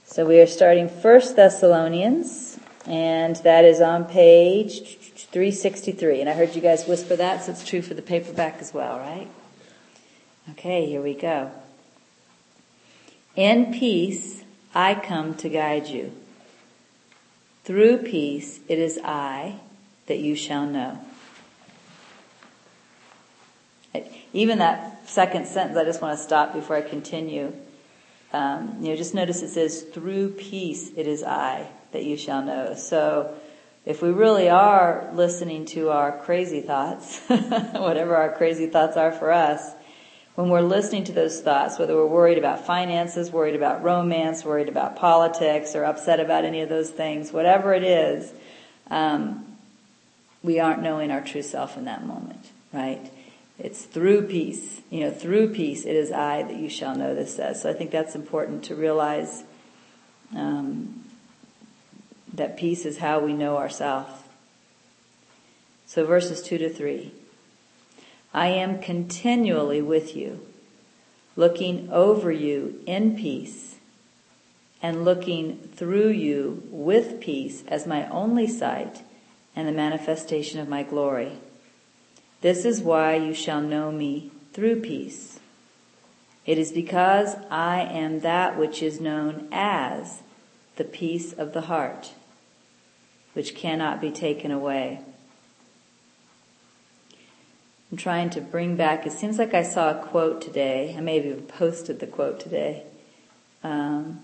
So we are starting 1 Thessalonians, and that is on page 363. And I heard you guys whisper that, so it's true for the paperback as well, right? Okay, here we go. In peace, I come to guide you. Through peace, it is I that you shall know. Even that second sentence, I just want to stop before I continue. Just notice it says, through peace it is I that you shall know. So if we really are listening to our crazy thoughts, whatever our crazy thoughts are for us, when we're listening to those thoughts, whether we're worried about finances, worried about romance, worried about politics, or upset about any of those things, whatever it is, we aren't knowing our true self in that moment, right? It's through peace. Through peace it is I that you shall know, this says. So I think that's important to realize that peace is how we know ourselves. So verses 2-3. I am continually with you, looking over you in peace, and looking through you with peace as my only sight and the manifestation of my glory. This is why you shall know me through peace. It is because I am that which is known as the peace of the heart, which cannot be taken away. I'm trying to bring back, it seems like I saw a quote today. I may have even posted the quote today. I'm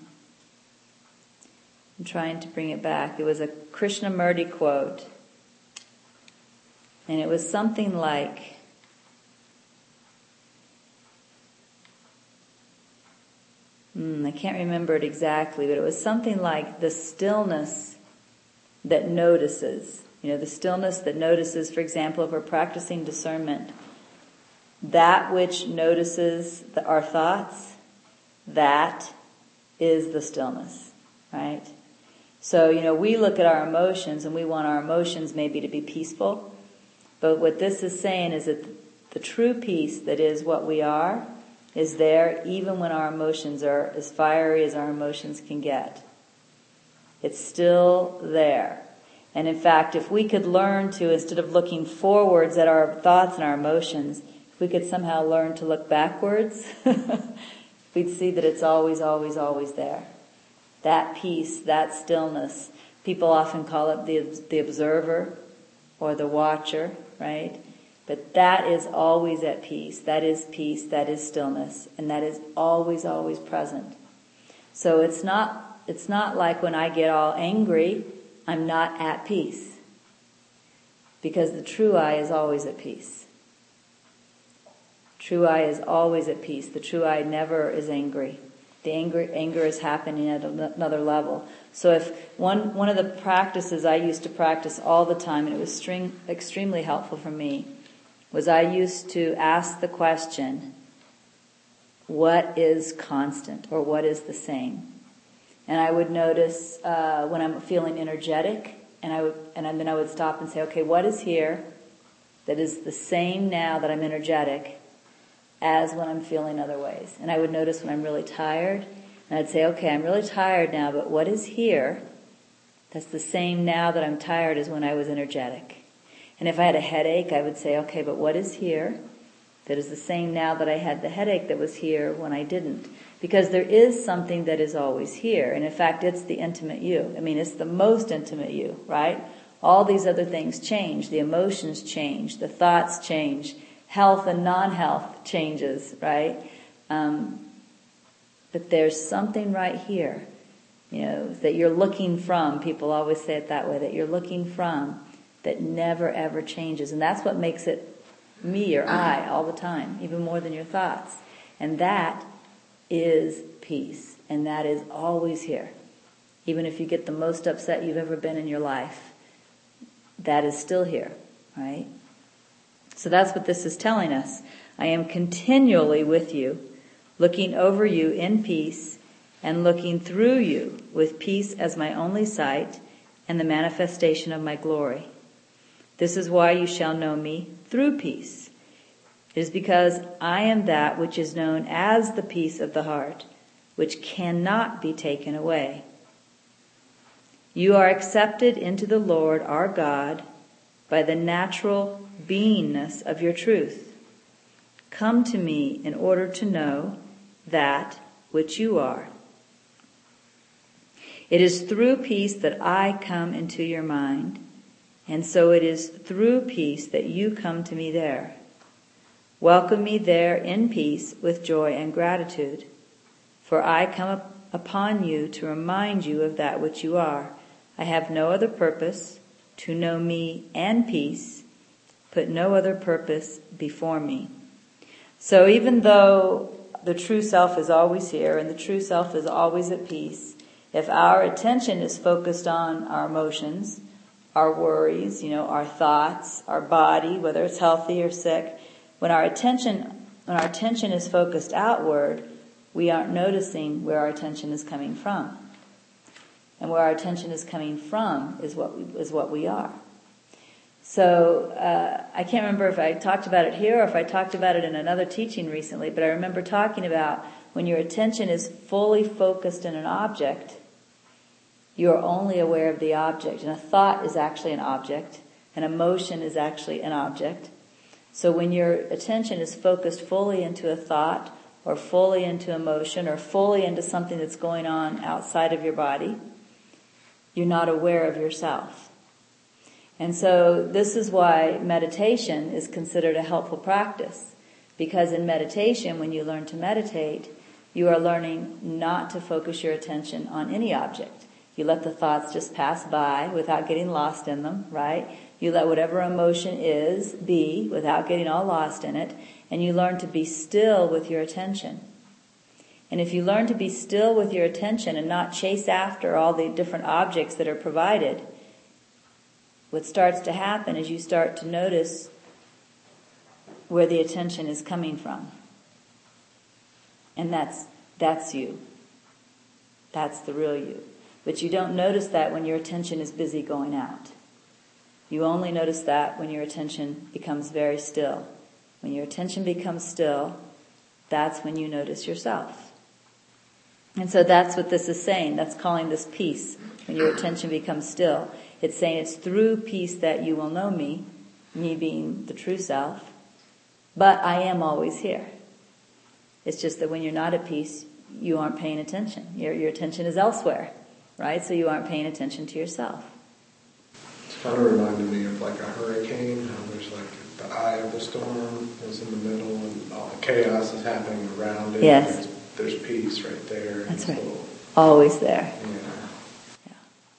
trying to bring it back. It was a Krishnamurti quote. And it was something like, I can't remember it exactly, but it was something like the stillness that notices. The stillness that notices, for example, if we're practicing discernment, that which notices our thoughts, that is the stillness, right? So, we look at our emotions and we want our emotions maybe to be peaceful. But what this is saying is that the true peace that is what we are is there even when our emotions are as fiery as our emotions can get. It's still there. And in fact, if we could learn to, instead of looking forwards at our thoughts and our emotions, if we could somehow learn to look backwards, we'd see that it's always, always, always there. That peace, that stillness. People often call it the observer or the watcher, right? But that is always at peace. That is peace, that is stillness, and that is always, always present. So it's not like when I get all angry, I'm not at peace. Because the true I is always at peace. True I is always at peace. The true I never is angry. The anger is happening at another level. So if one of the practices I used to practice all the time, and it was extremely helpful for me, was I used to ask the question, what is constant, or what is the same? And I would notice when I'm feeling energetic, and then I would stop and say, okay, what is here that is the same now that I'm energetic as when I'm feeling other ways? And I would notice when I'm really tired, and I'd say, okay, I'm really tired now, but what is here that's the same now that I'm tired as when I was energetic? And if I had a headache, I would say, okay, but what is here that is the same now that I had the headache that was here when I didn't? Because there is something that is always here. And in fact, it's the intimate you. It's the most intimate you, right? All these other things change. The emotions change. The thoughts change. Health and non-health changes, right? But there's something right here, that you're looking from. People always say it that way, that you're looking from, that never ever changes. And that's what makes it me or I all the time, even more than your thoughts. And that is peace. And that is always here. Even if you get the most upset you've ever been in your life, that is still here, right? So that's what this is telling us. I am continually with you, looking over you in peace, and looking through you with peace as my only sight and the manifestation of my glory. This is why you shall know me through peace. It is because I am that which is known as the peace of the heart, which cannot be taken away. You are accepted into the Lord our God by the natural beingness of your truth. Come to me in order to know that which you are. It is through peace that I come into your mind, and so it is through peace that you come to me there. Welcome me there in peace with joy and gratitude, for I come upon you to remind you of that which you are. I have no other purpose, to know me and peace, put no other purpose before me. So even though the true self is always here and the true self is always at peace, if our attention is focused on our emotions, our worries, our thoughts, our body, whether it's healthy or sick, when our attention is focused outward, we aren't noticing where our attention is coming from. And where our attention is coming from is what we are. So I can't remember if I talked about it here or if I talked about it in another teaching recently, but I remember talking about when your attention is fully focused in an object, you are only aware of the object. And a thought is actually an object. An emotion is actually an object. So when your attention is focused fully into a thought or fully into emotion or fully into something that's going on outside of your body, you're not aware of yourself. And so this is why meditation is considered a helpful practice. Because in meditation, when you learn to meditate, you are learning not to focus your attention on any object. You let the thoughts just pass by without getting lost in them, right? You let whatever emotion is be without getting all lost in it. And you learn to be still with your attention. And if you learn to be still with your attention and not chase after all the different objects that are provided, what starts to happen is you start to notice where the attention is coming from. And that's you. That's the real you. But you don't notice that when your attention is busy going out. You only notice that when your attention becomes very still. When your attention becomes still, that's when you notice yourself. And so that's what this is saying. That's calling this peace. When your attention becomes still, it's saying it's through peace that you will know me being the true self, but I am always here. It's just that when you're not at peace, you aren't paying attention. Your attention is elsewhere, right? So you aren't paying attention to yourself. It's kind of reminded me of like a hurricane, how there's like the eye of the storm is in the middle and all the chaos is happening around it. Yes. There's peace right there. That's right. Always there. Yeah.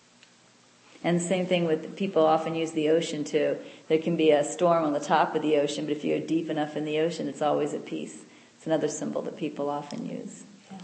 And the same thing with people often use the ocean too. There can be a storm on the top of the ocean, but if you go deep enough in the ocean, it's always at peace. It's another symbol that people often use. Yeah.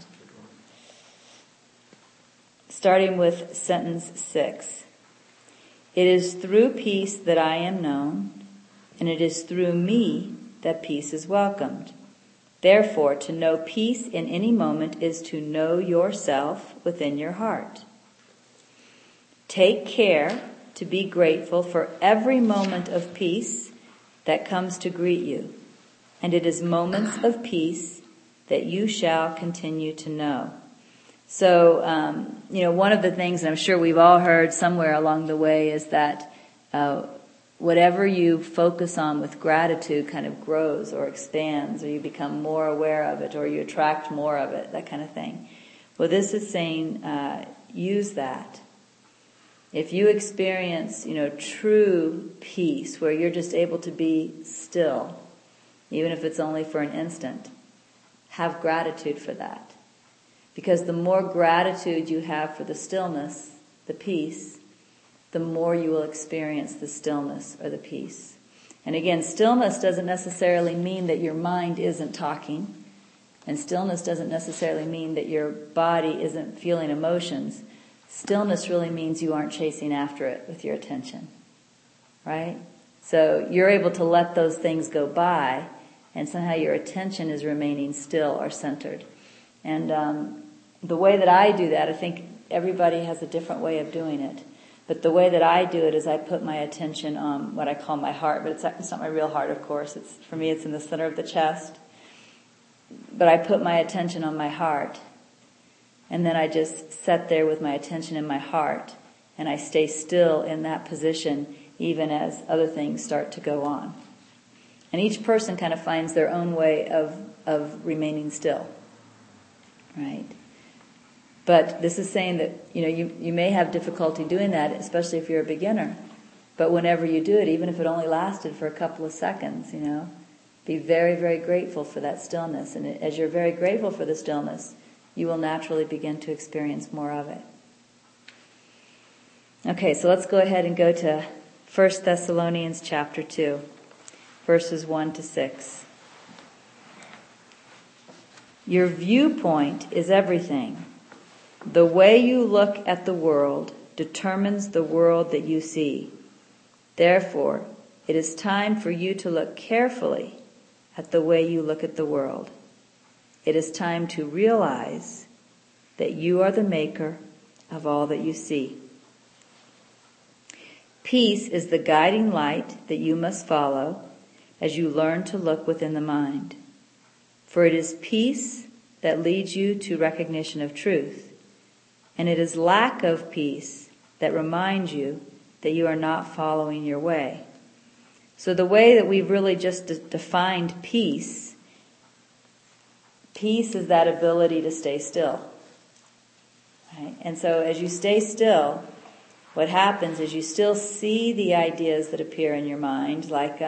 Starting with sentence 6. It is through peace that I am known, and it is through me that peace is welcomed. Therefore, to know peace in any moment is to know yourself within your heart. Take care to be grateful for every moment of peace that comes to greet you. And it is moments of peace that you shall continue to know. So, one of the things, and I'm sure we've all heard somewhere along the way, is that whatever you focus on with gratitude kind of grows or expands, or you become more aware of it, or you attract more of it, that kind of thing. Well, this is saying, use that. If you experience, true peace, where you're just able to be still, even if it's only for an instant, have gratitude for that. Because the more gratitude you have for the stillness, the peace, the more you will experience the stillness or the peace. And again, stillness doesn't necessarily mean that your mind isn't talking. And stillness doesn't necessarily mean that your body isn't feeling emotions. Stillness really means you aren't chasing after it with your attention. Right? So you're able to let those things go by, and somehow your attention is remaining still or centered. And the way that I do that, I think everybody has a different way of doing it. But the way that I do it is I put my attention on what I call my heart, but it's not my real heart, of course. For me, it's in the center of the chest. But I put my attention on my heart. And then I just sit there with my attention in my heart, and I stay still in that position even as other things start to go on. And each person kind of finds their own way of remaining still. Right? But this is saying that, you may have difficulty doing that, especially if you're a beginner. But whenever you do it, even if it only lasted for a couple of seconds, be very, very grateful for that stillness. And as you're very grateful for the stillness, you will naturally begin to experience more of it. Okay, so let's go ahead and go to 1 Thessalonians chapter 2, verses 1 to 6. Your viewpoint is everything. The way you look at the world determines the world that you see. Therefore, it is time for you to look carefully at the way you look at the world. It is time to realize that you are the maker of all that you see. Peace is the guiding light that you must follow as you learn to look within the mind. For it is peace that leads you to recognition of truth, and it is lack of peace that reminds you that you are not following your way. So the way that we've really just defined peace is that ability to stay still. Right? And so as you stay still, what happens is you still see the ideas that appear in your mind, like,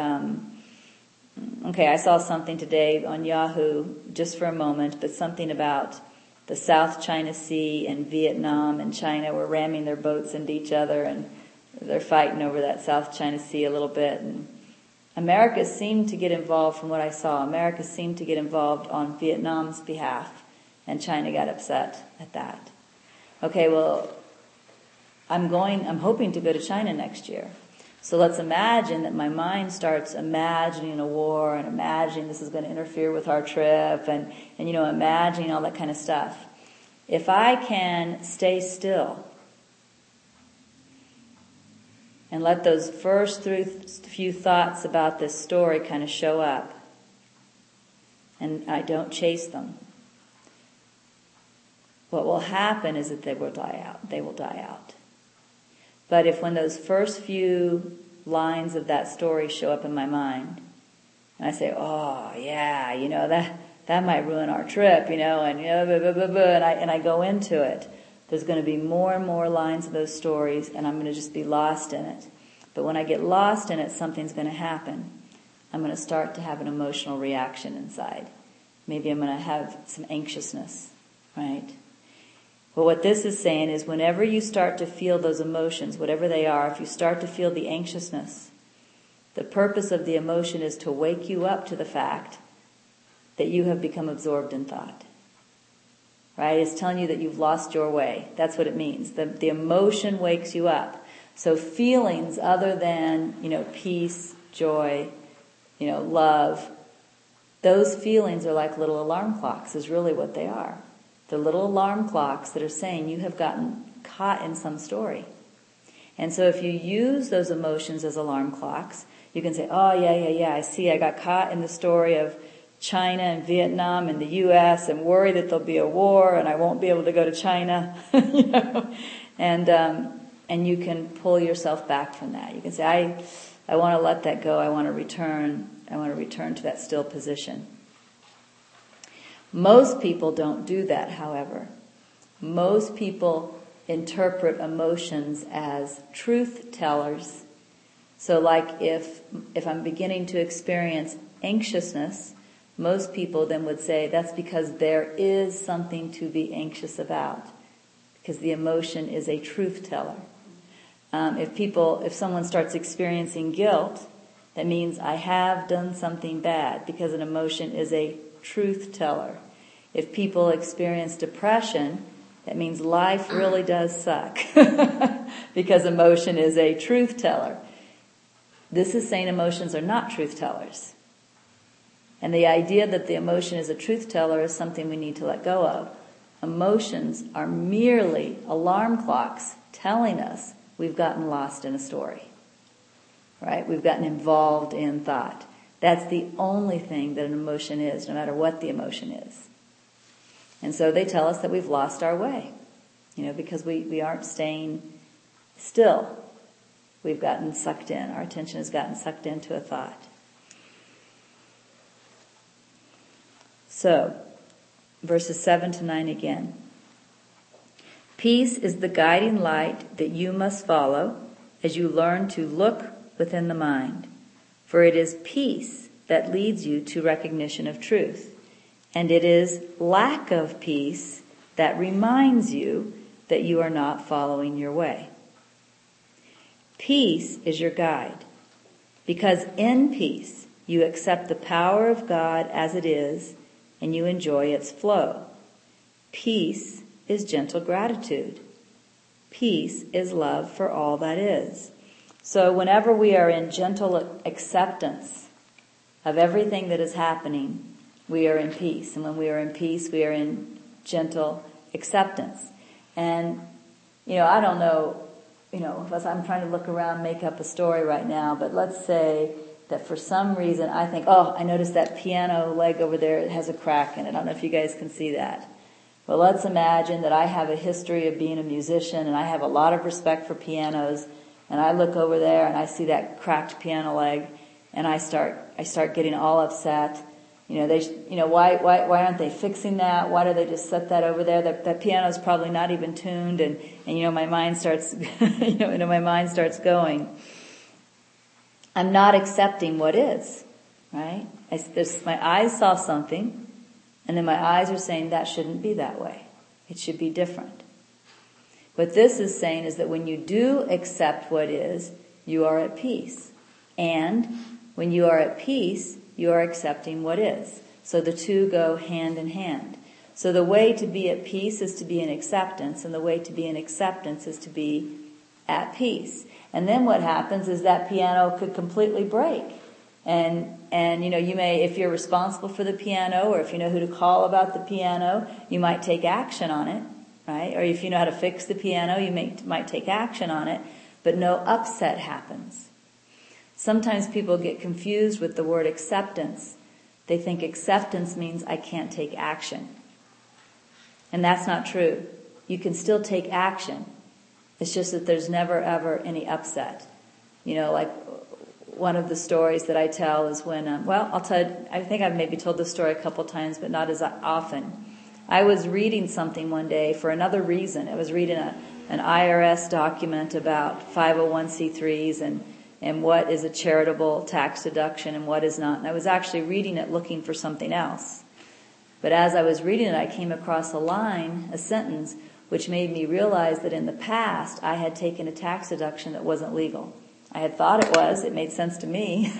I saw something today on Yahoo, just for a moment, but something about the South China Sea and Vietnam and China were ramming their boats into each other, and they're fighting over that South China Sea a little bit. And America seemed to get involved, from what I saw. America seemed to get involved on Vietnam's behalf, and China got upset at that. Okay, well, I'm hoping to go to China next year. So let's imagine that my mind starts imagining a war and imagining this is going to interfere with our trip and imagining all that kind of stuff. If I can stay still and let those first few thoughts about this story kind of show up, and I don't chase them, what will happen is that they will die out. They will die out. But if when those first few lines of that story show up in my mind, and I say, oh yeah, that might ruin our trip, and I go into it, there's going to be more and more lines of those stories, and I'm going to just be lost in it. But when I get lost in it, something's going to happen. I'm going to start to have an emotional reaction inside. Maybe I'm going to have some anxiousness, right? Well, what this is saying is whenever you start to feel those emotions, whatever they are, if you start to feel the anxiousness, the purpose of the emotion is to wake you up to the fact that you have become absorbed in thought. Right? It's telling you that you've lost your way. That's what it means. The emotion wakes you up. So feelings other than, peace, joy, love, those feelings are like little alarm clocks is really what they are. The little alarm clocks that are saying you have gotten caught in some story. And so if you use those emotions as alarm clocks, you can say, oh yeah, I see I got caught in the story of China and Vietnam and the U.S. and worry that there'll be a war and I won't be able to go to China, and you can pull yourself back from that. You can say, I want to let that go. I want to return to that still position. Most people don't do that, however. Most people interpret emotions as truth tellers. So like if I'm beginning to experience anxiousness, most people then would say that's because there is something to be anxious about, because the emotion is a truth teller. If someone starts experiencing guilt, that means I have done something bad, because an emotion is a truth teller. If people experience depression, that means life really does suck, because emotion is a truth teller. This is saying emotions are not truth tellers. And the idea that the emotion is a truth teller is something we need to let go of. Emotions are merely alarm clocks telling us we've gotten lost in a story. Right? We've gotten involved in thought. That's the only thing that an emotion is, no matter what the emotion is. And so they tell us that we've lost our way, because we aren't staying still. We've gotten sucked in. Our attention has gotten sucked into a thought. So, verses 7 to 9 again. Peace is the guiding light that you must follow as you learn to look within the mind. For it is peace that leads you to recognition of truth. And it is lack of peace that reminds you that you are not following your way. Peace is your guide, because in peace you accept the power of God as it is, and you enjoy its flow. Peace is gentle gratitude. Peace is love for all that is. So whenever we are in gentle acceptance of everything that is happening, we are in peace. And when we are in peace, we are in gentle acceptance. And, I don't know, I'm trying to look around, make up a story right now, but let's say that for some reason I think, I noticed that piano leg over there, it has a crack in it. I don't know if you guys can see that. Well, let's imagine that I have a history of being a musician and I have a lot of respect for pianos, and I look over there and I see that cracked piano leg and I start getting all upset. Why aren't they fixing that? Why do they just set that over there? That piano's probably not even tuned, and my mind starts, my mind starts going. I'm not accepting what is, right? My eyes saw something, and then my eyes are saying that shouldn't be that way. It should be different. What this is saying is that when you do accept what is, you are at peace. And when you are at peace, you are accepting what is. So the two go hand in hand. So the way to be at peace is to be in acceptance, and the way to be in acceptance is to be at peace. And then what happens is that piano could completely break. And you may, if you're responsible for the piano, or if you know who to call about the piano, you might take action on it, right? Or if you know how to fix the piano, you might take action on it, but no upset happens. Sometimes people get confused with the word acceptance. They think acceptance means I can't take action. And that's not true. You can still take action. It's just that there's never ever any upset. Like one of the stories that I tell is when, I'll tell you, I think I've maybe told this story a couple times, but not as often. I was reading something one day for another reason. I was reading an IRS document about 501c3s and what is a charitable tax deduction and what is not. And I was actually reading it looking for something else. But as I was reading it, I came across a sentence, which made me realize that in the past I had taken a tax deduction that wasn't legal. I had thought it was. It made sense to me.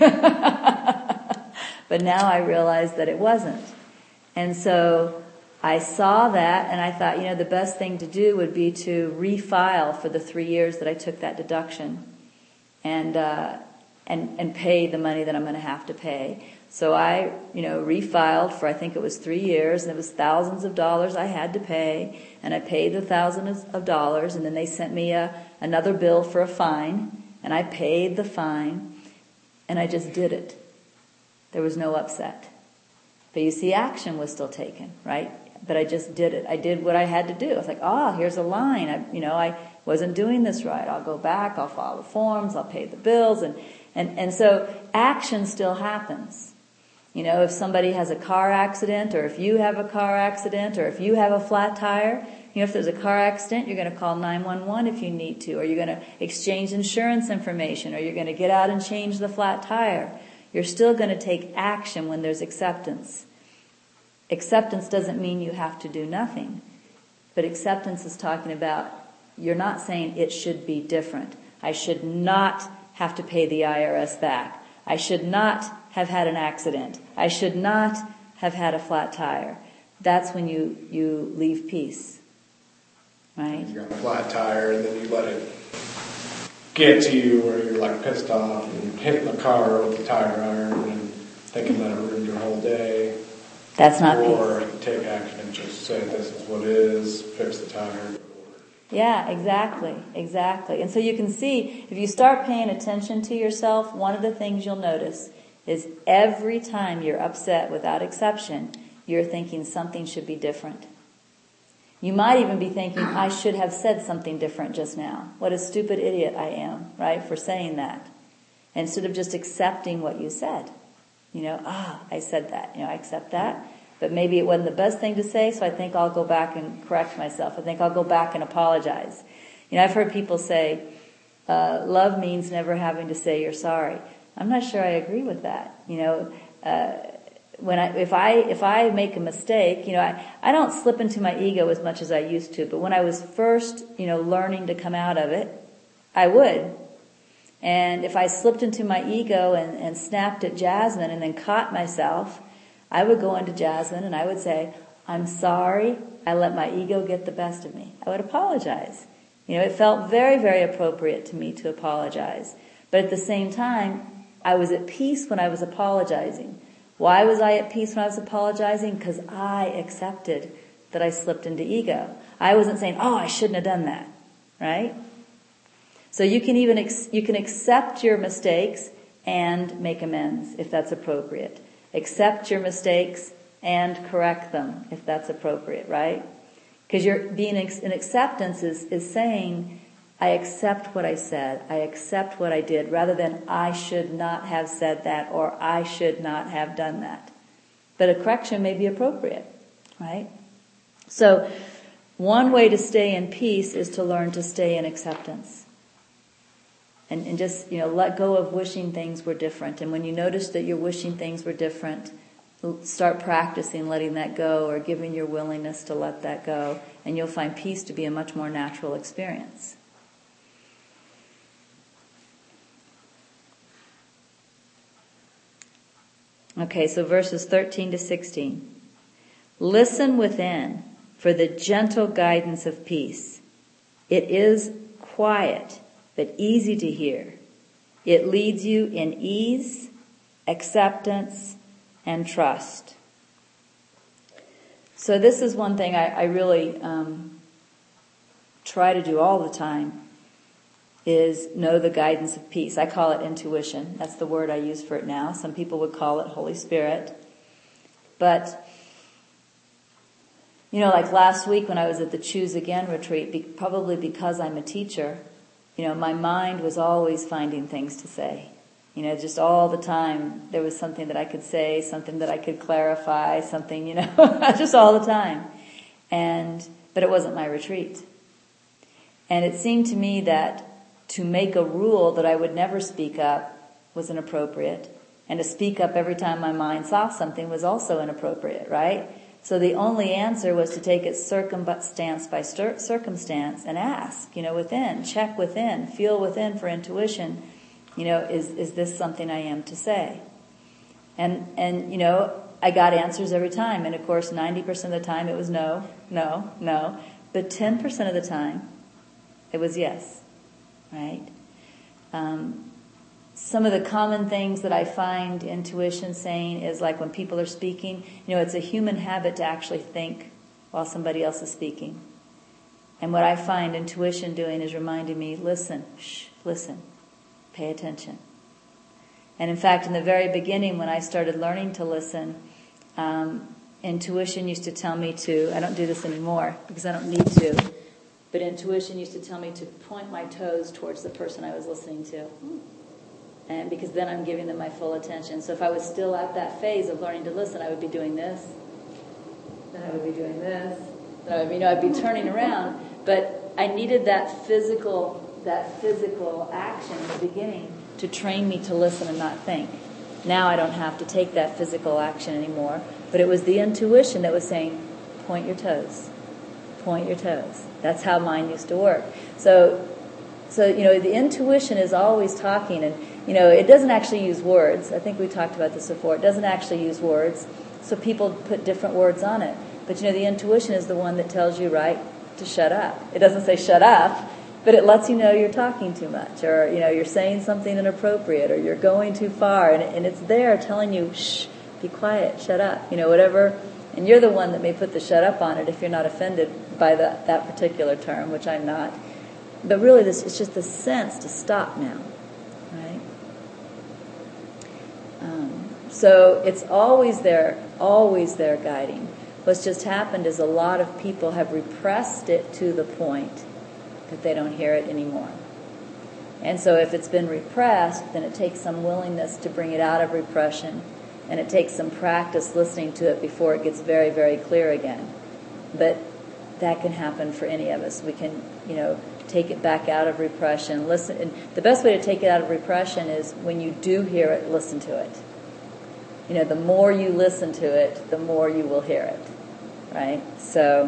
But now I realized that it wasn't. And so I saw that and I thought, the best thing to do would be to refile for the 3 years that I took that deduction and pay the money that I'm going to have to pay. So I, refiled for, I think it was 3 years, and it was thousands of dollars I had to pay, and I paid the thousands of dollars, and then they sent me another bill for a fine, and I paid the fine, and I just did it. There was no upset. But you see, action was still taken, right? But I just did it. I did what I had to do. I was like, here's a line. I wasn't doing this right. I'll go back, I'll file the forms, I'll pay the bills, and so action still happens. If somebody has a car accident, or if you have a car accident, or if you have a flat tire, if there's a car accident, you're going to call 911 if you need to, or you're going to exchange insurance information, or you're going to get out and change the flat tire. You're still going to take action when there's acceptance. Acceptance doesn't mean you have to do nothing, but acceptance is talking about you're not saying it should be different. I should not have to pay the IRS back. I should not have had an accident. I should not have had a flat tire. That's when you leave peace. Right? You got a flat tire and then you let it get to you where you're like pissed off and hitting the car with the tire iron and thinking that it ruined your whole day. That's not peace. Or take action and just say this is what it is, fix the tire. Yeah, exactly. And so you can see, if you start paying attention to yourself, one of the things you'll notice is every time you're upset without exception, you're thinking something should be different. You might even be thinking, I should have said something different just now. What a stupid idiot I am, right, for saying that. Instead of just accepting what you said. I said that. I accept that. But maybe it wasn't the best thing to say, so I think I'll go back and correct myself. I think I'll go back and apologize. I've heard people say, love means never having to say you're sorry. I'm not sure I agree with that. If I make a mistake, I don't slip into my ego as much as I used to, but when I was first, learning to come out of it, I would. And if I slipped into my ego and snapped at Jasmine and then caught myself, I would go into Jasmine and I would say, I'm sorry, I let my ego get the best of me. I would apologize. It felt very, very appropriate to me to apologize. But at the same time, I was at peace when I was apologizing. Why was I at peace when I was apologizing? Because I accepted that I slipped into ego. I wasn't saying, I shouldn't have done that, right? So you can you can accept your mistakes and make amends if that's appropriate. Accept your mistakes and correct them if that's appropriate, right? Because you're being in acceptance is saying, I accept what I said, I accept what I did, rather than I should not have said that or I should not have done that. But a correction may be appropriate, right? So one way to stay in peace is to learn to stay in acceptance. And just, let go of wishing things were different. And when you notice that you're wishing things were different, start practicing letting that go or giving your willingness to let that go. And you'll find peace to be a much more natural experience. Okay, so verses 13 to 16. Listen within for the gentle guidance of peace. It is quiet, but easy to hear. It leads you in ease, acceptance, and trust. So this is one thing I really try to do all the time, is know the guidance of peace. I call it intuition. That's the word I use for it now. Some people would call it Holy Spirit. But, like last week when I was at the Choose Again retreat, probably because I'm a teacher, my mind was always finding things to say. Just all the time there was something that I could say, something that I could clarify, something, just all the time. But it wasn't my retreat. And it seemed to me that to make a rule that I would never speak up was inappropriate. And to speak up every time my mind saw something was also inappropriate, right? So the only answer was to take it circumstance by circumstance and ask, within, check within, feel within for intuition, is this something I am to say? And I got answers every time. And of course, 90% of the time it was no, no, no. But 10% of the time it was yes. Right? Some of the common things that I find intuition saying is like when people are speaking, it's a human habit to actually think while somebody else is speaking. And what I find intuition doing is reminding me, listen, listen, pay attention. And in fact, in the very beginning when I started learning to listen, intuition used to tell me I don't do this anymore because I don't need to, but intuition used to tell me to point my toes towards the person I was listening to. And because then I'm giving them my full attention. So if I was still at that phase of learning to listen, I would be doing this. Then I would be doing this. Then I would, I'd be turning around. But I needed that physical action in the beginning to train me to listen and not think. Now I don't have to take that physical action anymore. But it was the intuition that was saying, point your toes. Point your toes. That's how mine used to work. So the intuition is always talking, and it doesn't actually use words. I think we talked about this before. It doesn't actually use words, so people put different words on it. But the intuition is the one that tells you, right, to shut up. It doesn't say shut up, but it lets you know you're talking too much, or you're saying something inappropriate, or you're going too far, and it's there telling you, shh, be quiet, shut up, whatever. And you're the one that may put the shut up on it if you're not offended by that particular term, which I'm not. But really, it's just the sense to stop now, right? So it's always there guiding. What's just happened is a lot of people have repressed it to the point that they don't hear it anymore. And so if it's been repressed, then it takes some willingness to bring it out of repression, and it takes some practice listening to it before it gets very, very clear again. But that can happen for any of us. We can, take it back out of repression, listen. And the best way to take it out of repression is when you do hear it, listen to it. The more you listen to it, the more you will hear it, right? So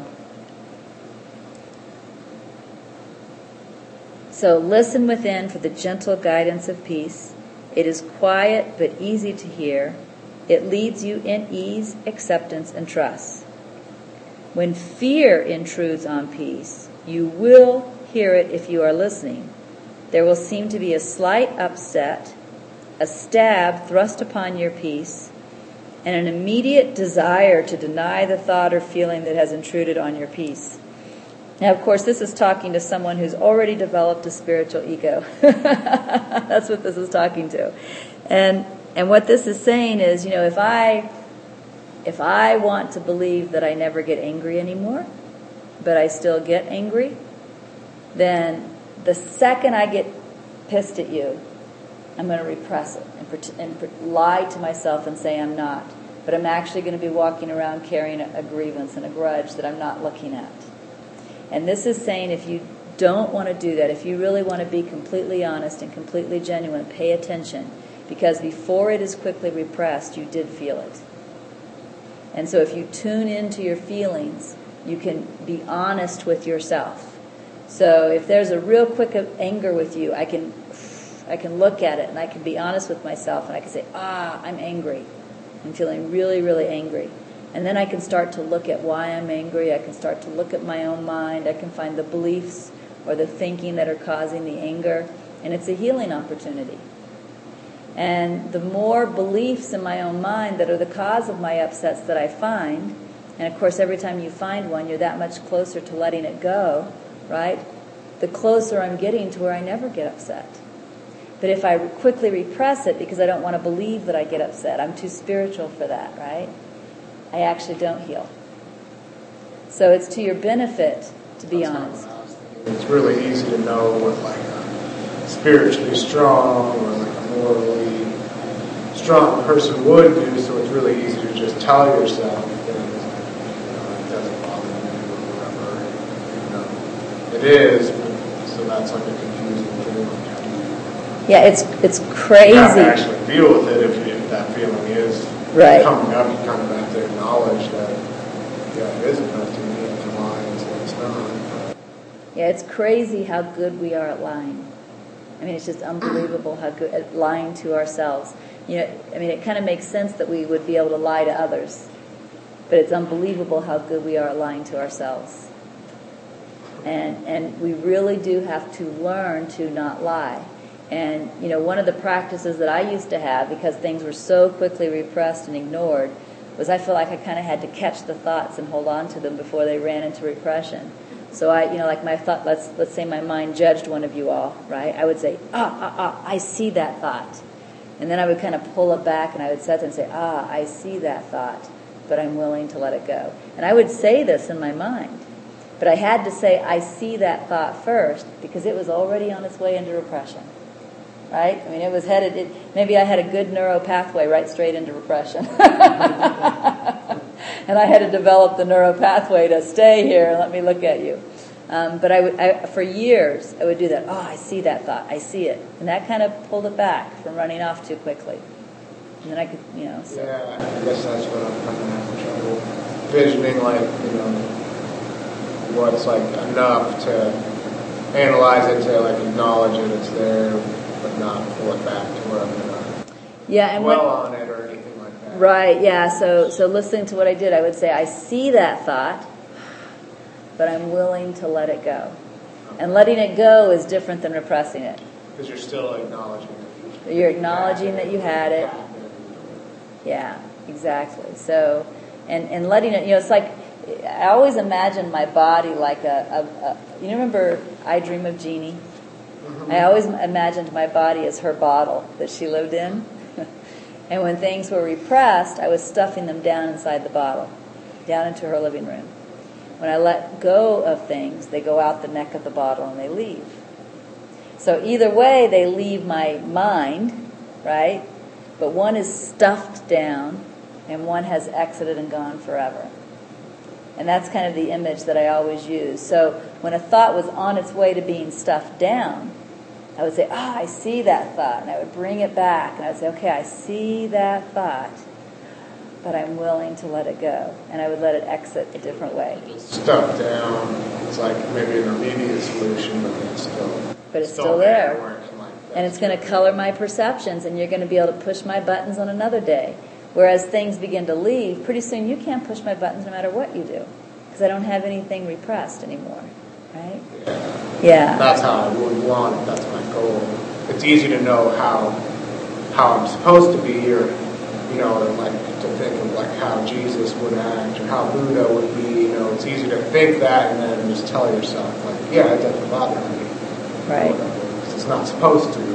listen within for the gentle guidance of peace. It is quiet but easy to hear. It leads you in ease, acceptance, and trust. When fear intrudes on peace, you will hear it if you are listening. There will seem to be a slight upset, a stab thrust upon your peace, and an immediate desire to deny the thought or feeling that has intruded on your peace. Now, of course, this is talking to someone who's already developed a spiritual ego. That's what this is talking to. And what this is saying is, if I want to believe that I never get angry anymore, but I still get angry, then the second I get pissed at you, I'm going to repress it and lie to myself and say I'm not. But I'm actually going to be walking around carrying a grievance and a grudge that I'm not looking at. And this is saying if you don't want to do that, if you really want to be completely honest and completely genuine, pay attention. Because before it is quickly repressed, you did feel it. And so if you tune into your feelings, you can be honest with yourself. So if there's a real quick anger with you, I can look at it and I can be honest with myself and I can say, I'm angry. I'm feeling really, really angry. And then I can start to look at why I'm angry. I can start to look at my own mind. I can find the beliefs or the thinking that are causing the anger. And it's a healing opportunity. And the more beliefs in my own mind that are the cause of my upsets that I find, and of course every time you find one, you're that much closer to letting it go, right? The closer I'm getting to where I never get upset. But if I quickly repress it because I don't want to believe that I get upset, I'm too spiritual for that, right? I actually don't heal. So it's to your benefit to be honest. It's really easy to know what a spiritually strong or a morally strong person would do, so it's really easy to just tell yourself that it doesn't bother me or whatever. It is, so that's a confusing thing. Yeah, it's crazy. You have to actually deal with it if that feeling is coming up. You kind of have to acknowledge that, it is affecting me and to lie and say it's not. Yeah, it's crazy how good we are at lying. I mean, it's just unbelievable how good at lying to ourselves. It kind of makes sense that we would be able to lie to others, but it's unbelievable how good we are at lying to ourselves. And we really do have to learn to not lie. And, one of the practices that I used to have, because things were so quickly repressed and ignored, was I feel like I kind of had to catch the thoughts and hold on to them before they ran into repression. So like my thought, let's say my mind judged one of you all, right? I would say, I see that thought. And then I would kind of pull it back and I would sit there and say, I see that thought, but I'm willing to let it go. And I would say this in my mind. But I had to say, I see that thought first, because it was already on its way into repression. Right? I mean, it was headed, maybe I had a good neuro pathway right straight into repression. And I had to develop the neuro pathway to stay here and let me look at you. But for years, I would do that. I see that thought. I see it. And that kind of pulled it back from running off too quickly. And then I could, so. Yeah, I guess that's what I'm kind of having trouble visioning, what's enough to analyze it, to acknowledge it, it's there, but not pull it back to where I'm going to dwell on it or anything like that. Right, yeah. So listening to what I did, I would say, I see that thought, but I'm willing to let it go. And letting it go is different than repressing it. Because you're still acknowledging it. You're acknowledging that you had it. Yeah, exactly. So, and letting it, it's like, I always imagine my body like you remember I Dream of Jeannie? Mm-hmm. I always imagined my body as her bottle that she lived in. And when things were repressed, I was stuffing them down inside the bottle. down into her living room. When I let go of things, they go out the neck of the bottle and they leave. So either way, they leave my mind, right? But one is stuffed down and one has exited and gone forever. And that's kind of the image that I always use. So when a thought was on its way to being stuffed down, I would say, I see that thought. And I would bring it back. And I would say, okay, I see that thought, but I'm willing to let it go. And I would let it exit a different way. Stuffed down, it's like maybe an immediate solution, but it's still there. And it's going to color my perceptions, and you're going to be able to push my buttons on another day. Whereas things begin to leave, pretty soon you can't push my buttons no matter what you do, because I don't have anything repressed anymore, right? Yeah. That's how I would want it. That's my goal. It's easy to know how I'm supposed to be, or like to think of like how Jesus would act or how Buddha would be. It's easy to think that and then just tell yourself like, yeah, it doesn't bother me. Right. Because it's not supposed to.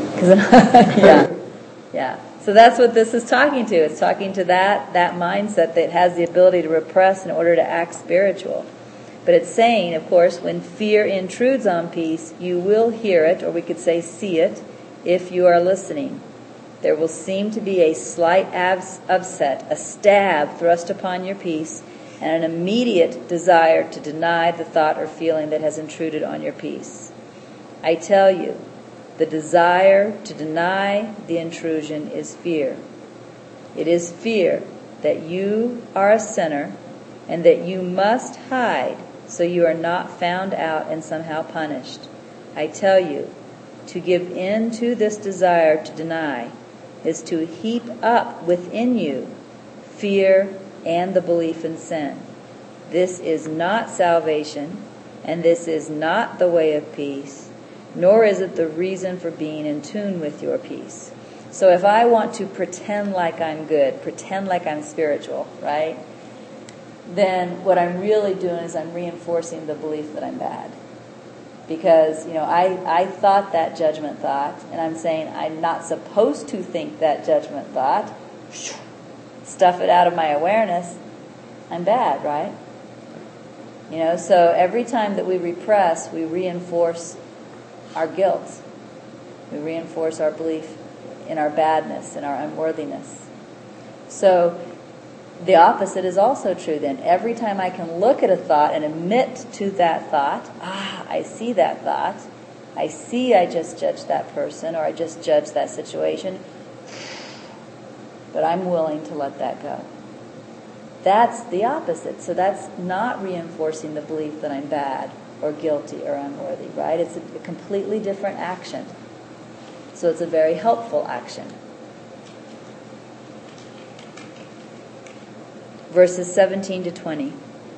Yeah. So that's what this is talking to. It's talking to that mindset that has the ability to repress in order to act spiritual. But it's saying, of course, when fear intrudes on peace, you will hear it, or we could say see it, if you are listening. There will seem to be a slight upset, a stab thrust upon your peace, and an immediate desire to deny the thought or feeling that has intruded on your peace. I tell you, the desire to deny the intrusion is fear. It is fear that you are a sinner and that you must hide so you are not found out and somehow punished. I tell you, to give in to this desire to deny is to heap up within you fear and the belief in sin. This is not salvation, and this is not the way of peace, nor is it the reason for being in tune with your peace. So if I want to pretend like I'm good, pretend like I'm spiritual, right, then what I'm really doing is I'm reinforcing the belief that I'm bad. Because, I thought that judgment thought, and I'm saying I'm not supposed to think that judgment thought. Stuff it out of my awareness. I'm bad, right? So every time that we repress, we reinforce our guilt. We reinforce our belief in our badness and our unworthiness. So the opposite is also true then. Every time I can look at a thought and admit to that thought, I see that thought. I see I just judged that person or I just judged that situation. But I'm willing to let that go. That's the opposite. So that's not reinforcing the belief that I'm bad or guilty or unworthy, right? It's a completely different action. So it's a very helpful action. Verses 17 to 20.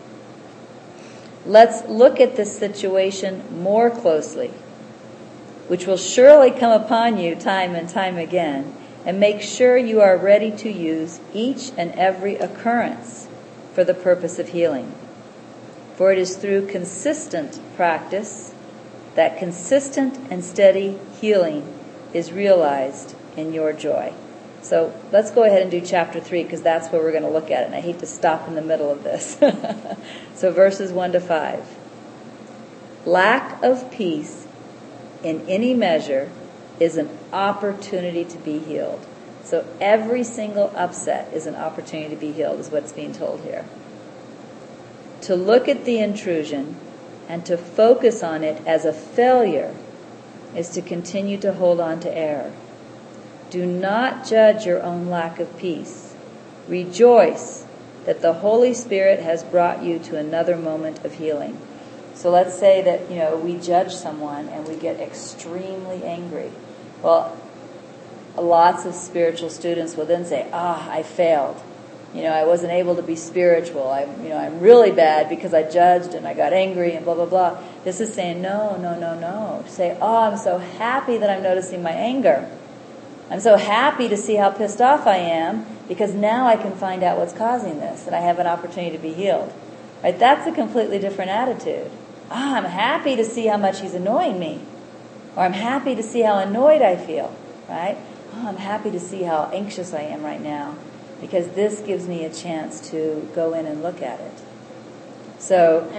Let's look at this situation more closely, which will surely come upon you time and time again, and make sure you are ready to use each and every occurrence for the purpose of healing. For it is through consistent practice that consistent and steady healing is realized in your joy. So let's go ahead and do chapter 3 because that's where we're going to look at it. And I hate to stop in the middle of this. So verses 1 to 5. Lack of peace in any measure is an opportunity to be healed. So every single upset is an opportunity to be healed, is what's being told here. To look at the intrusion and to focus on it as a failure is to continue to hold on to error. Do not judge your own lack of peace. Rejoice that the Holy Spirit has brought you to another moment of healing. So let's say that, we judge someone and we get extremely angry. Well, lots of spiritual students will then say, I failed. I wasn't able to be spiritual. I'm really bad because I judged and I got angry and blah, blah, blah. This is saying, no. Say, I'm so happy that I'm noticing my anger. I'm so happy to see how pissed off I am because now I can find out what's causing this and I have an opportunity to be healed. Right? That's a completely different attitude. I'm happy to see how much he's annoying me. Or I'm happy to see how annoyed I feel. Right? I'm happy to see how anxious I am right now. because this gives me a chance to go in and look at it. So,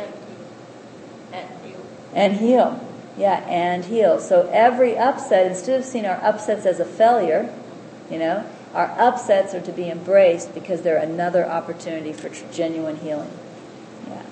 and heal. Yeah, and heal. So every upset, instead of seeing our upsets as a failure, our upsets are to be embraced because they're another opportunity for genuine healing. Yeah.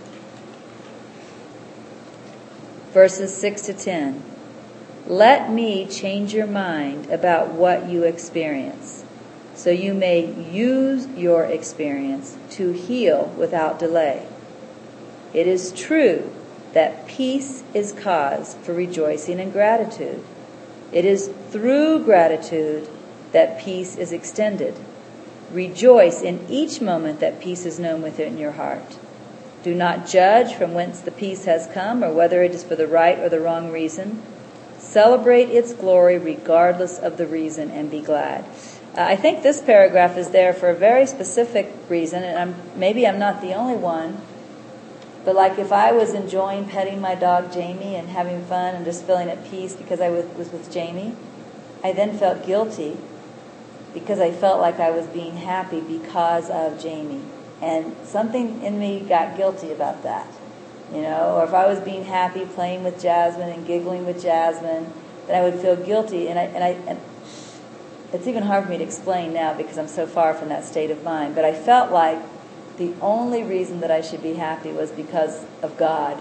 Verses 6 to 10. Let me change your mind about what you experience, so you may use your experience to heal without delay. It is true that peace is cause for rejoicing and gratitude. It is through gratitude that peace is extended. Rejoice in each moment that peace is known within your heart. Do not judge from whence the peace has come or whether it is for the right or the wrong reason. Celebrate its glory regardless of the reason and be glad. I think this paragraph is there for a very specific reason, and maybe I'm not the only one, but like if I was enjoying petting my dog Jamie and having fun and just feeling at peace because I was with Jamie, I then felt guilty because I felt like I was being happy because of Jamie. And something in me got guilty about that. Or if I was being happy playing with Jasmine and giggling with Jasmine, then I would feel guilty. And it's even hard for me to explain now because I'm so far from that state of mind. But I felt like the only reason that I should be happy was because of God.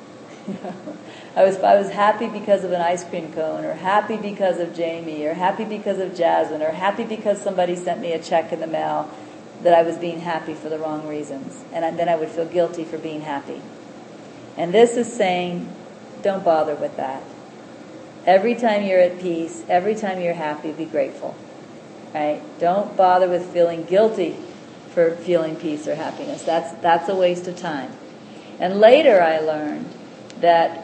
I was happy because of an ice cream cone, or happy because of Jamie, or happy because of Jasmine, or happy because somebody sent me a check in the mail, that I was being happy for the wrong reasons. And then I would feel guilty for being happy. And this is saying, don't bother with that. Every time you're at peace, every time you're happy, be grateful. Right? Don't bother with feeling guilty for feeling peace or happiness. That's a waste of time. And later I learned that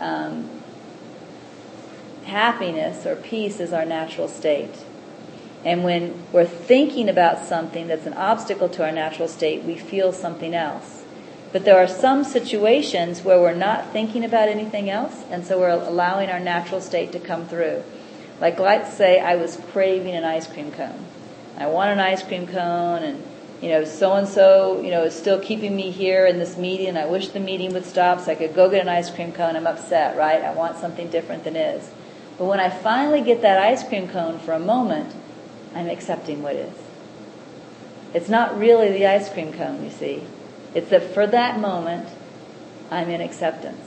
happiness or peace is our natural state. And when we're thinking about something that's an obstacle to our natural state, we feel something else. But there are some situations where we're not thinking about anything else, and so we're allowing our natural state to come through. Like, let's say I was craving an ice cream cone. I want an ice cream cone, and so-and-so, is still keeping me here in this meeting, and I wish the meeting would stop so I could go get an ice cream cone. I'm upset, right? I want something different than is. But when I finally get that ice cream cone for a moment, I'm accepting what is. It's not really the ice cream cone, you see. It's that for that moment, I'm in acceptance.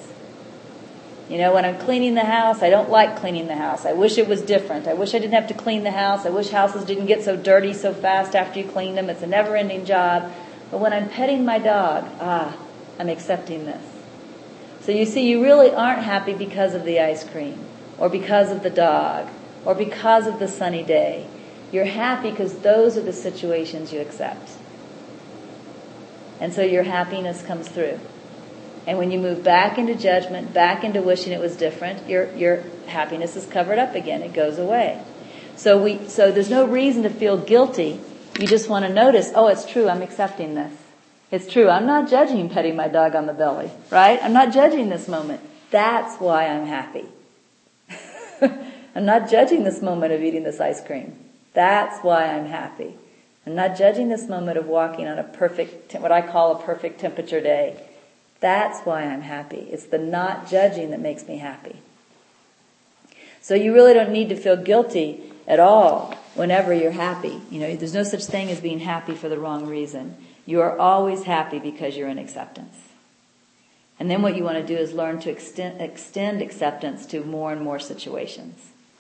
When I'm cleaning the house, I don't like cleaning the house. I wish it was different. I wish I didn't have to clean the house. I wish houses didn't get so dirty so fast after you clean them. It's a never-ending job. But when I'm petting my dog, I'm accepting this. So you see, you really aren't happy because of the ice cream, or because of the dog, or because of the sunny day. You're happy because those are the situations you accept. And so your happiness comes through. And when you move back into judgment, back into wishing it was different, your happiness is covered up again. It goes away. So there's no reason to feel guilty. You just want to notice, it's true, I'm accepting this. It's true, I'm not judging petting my dog on the belly, right? I'm not judging this moment. That's why I'm happy. I'm not judging this moment of eating this ice cream. That's why I'm happy. I'm not judging this moment of walking on what I call a perfect temperature day. That's why I'm happy. It's the not judging that makes me happy. So you really don't need to feel guilty at all whenever you're happy. There's no such thing as being happy for the wrong reason. You are always happy because you're in acceptance. And then what you want to do is learn to extend acceptance to more and more situations.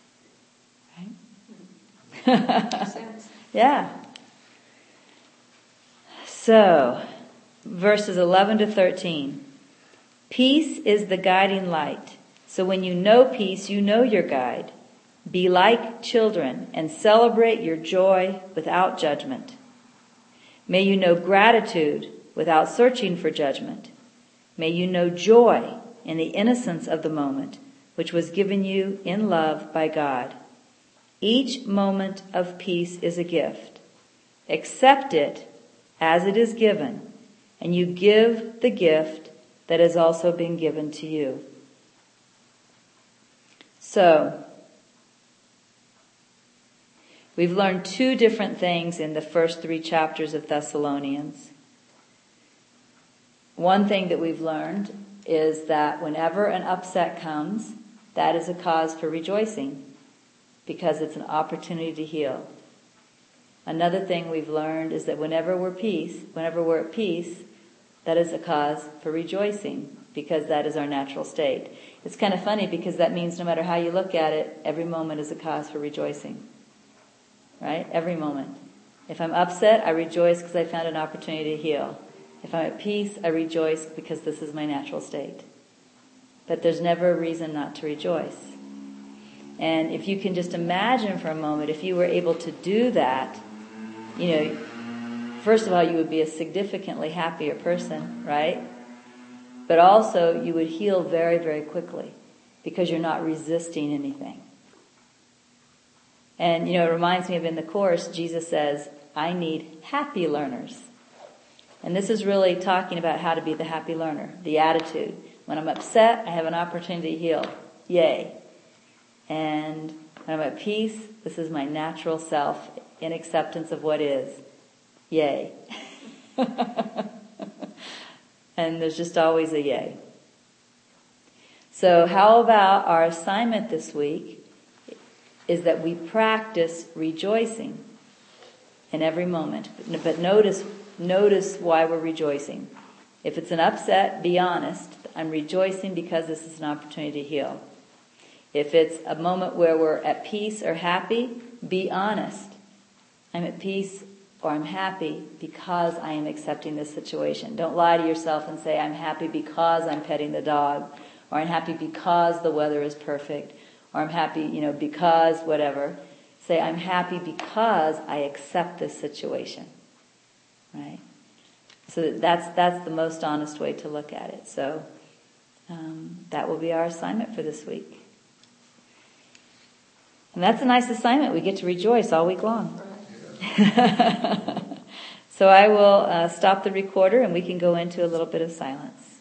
Right? Yeah. So, verses 11 to 13. Peace is the guiding light. So when you know peace, you know your guide. Be like children and celebrate your joy without judgment. May you know gratitude without searching for judgment. May you know joy in the innocence of the moment, which was given you in love by God. Each moment of peace is a gift. Accept it as it is given, and you give the gift that has also been given to you. So, We've learned two different things in the first 3 chapters of Thessalonians. One thing that we've learned is that whenever an upset comes, that is a cause for rejoicing, because it's an opportunity to heal. Another thing we've learned is that whenever we're at peace, that is a cause for rejoicing, because that is our natural state. It's kind of funny because that means no matter how you look at it, every moment is a cause for rejoicing. Right? Every moment. If I'm upset, I rejoice because I found an opportunity to heal. If I'm at peace, I rejoice because this is my natural state. But there's never a reason not to rejoice. And if you can just imagine for a moment, if you were able to do that, first of all, you would be a significantly happier person, right? But also, you would heal very, very quickly because you're not resisting anything. And, it reminds me of in the Course, Jesus says, I need happy learners. And this is really talking about how to be the happy learner, the attitude. When I'm upset, I have an opportunity to heal. Yay. And when I'm at peace, this is my natural self in acceptance of what is. Yay. And there's just always a yay. So how about our assignment this week is that we practice rejoicing in every moment. But notice why we're rejoicing. If it's an upset, be honest. I'm rejoicing because this is an opportunity to heal. If it's a moment where we're at peace or happy, be honest. I'm at peace or I'm happy because I am accepting this situation. Don't lie to yourself and say, I'm happy because I'm petting the dog, or I'm happy because the weather is perfect, or I'm happy, because whatever. Say, I'm happy because I accept this situation. Right? So that's the most honest way to look at it. So that will be our assignment for this week. And that's a nice assignment. We get to rejoice all week long. So I will stop the recorder and we can go into a little bit of silence.